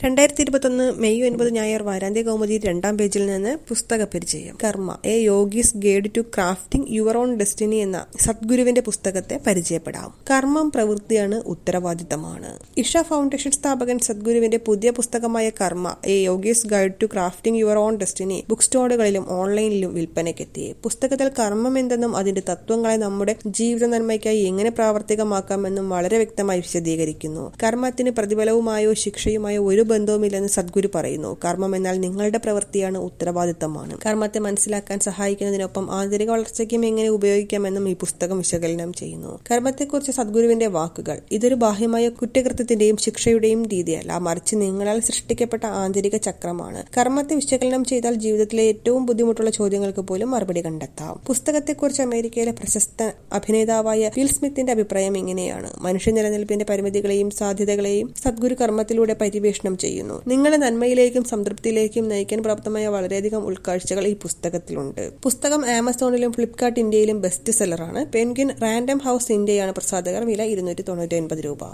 2021 May 9 ഞായർ വാരാന്ത്യ കൗമുദി 2-ാം പേജിൽ നിന്ന് പുസ്തക പരിചയം. Karma a yogi's guide to crafting your own destiny എന്ന സദ്ഗുരുവിന്റെ പുസ്തകത്തെ പരിചയപ്പെടാം. കർമ്മം പ്രവൃത്തിയാണ്, ഉത്തരവാദിത്തമാണ്. ഇഷ ഫൗണ്ടേഷൻ സ്ഥാപകൻ സദ്ഗുരുവിന്റെ പുതിയ പുസ്തകമായ Karma a yogi's guide to crafting your own destiny book സ്റ്റോളുകളിലും ഓൺലൈനിലും വിൽപ്പനയ്ക്കെത്തി. പുസ്തകത്തിൽ കർമ്മം എന്തെന്നും അതിന്റെ തത്വങ്ങളെ നമ്മുടെ ജീവിത നന്മയ്ക്കായി എങ്ങനെ പ്രാവർത്തികമാക്കാമെന്നും വളരെ വ്യക്തമായി വിശദീകരിക്കുന്നു. കർമ്മത്തിന് പ്രതിഫലവുമായോ ശിക്ഷയുമായോ ഒരു ബന്ധവുമില്ലെന്ന് സദ്ഗുരു പറയുന്നു. കർമ്മം എന്നാൽ നിങ്ങളുടെ പ്രവൃത്തിയാണ്, ഉത്തരവാദിത്തമാണ്. കർമ്മത്തെ മനസ്സിലാക്കാൻ സഹായിക്കുന്നതിനൊപ്പം ആന്തരിക വളർച്ചയ്ക്കും എങ്ങനെ ഉപയോഗിക്കാമെന്നും ഈ പുസ്തകം വിശകലനം ചെയ്യുന്നു. കർമ്മത്തെക്കുറിച്ച് സദ്ഗുരുവിന്റെ വാക്കുകൾ: ഇതൊരു ബാഹ്യമായ കുറ്റകൃത്യത്തിന്റെയും ശിക്ഷയുടെയും രീതിയല്ല, മറിച്ച് നിങ്ങളാൽ സൃഷ്ടിക്കപ്പെട്ട ആന്തരിക ചക്രമാണ്. കർമ്മത്തെ വിശകലനം ചെയ്താൽ ജീവിതത്തിലെ ഏറ്റവും ബുദ്ധിമുട്ടുള്ള ചോദ്യങ്ങൾക്ക് പോലും മറുപടി കണ്ടെത്താം. പുസ്തകത്തെക്കുറിച്ച് അമേരിക്കയിലെ പ്രശസ്ത അഭിനേതാവായ വിൽ സ്മിത്തിന്റെ അഭിപ്രായം ഇങ്ങനെയാണ്: മനുഷ്യ നിലനിൽപ്പിന്റെ പരിമിതികളെയും സാധ്യതകളെയും സദ്ഗുരു കർമ്മത്തിലൂടെ പരിവേഷണം ചെയ്യുന്നു. നിങ്ങളെ നന്മയിലേക്കും സംതൃപ്തിയിലേക്കും നയിക്കാൻ പ്രാപ്തമായ വളരെയധികം ഉൾക്കാഴ്ചകൾ ഈ പുസ്തകത്തിലുണ്ട്. പുസ്തകം ആമസോണിലും ഫ്ലിപ്കാർട്ട് ഇന്ത്യയിലും ബെസ്റ്റ് സെല്ലറാണ്. പെൻഗ്വിൻ റാൻഡം ഹൌസ് ഇന്ത്യയാണ് പ്രസാധകർ. വില 299 രൂപ.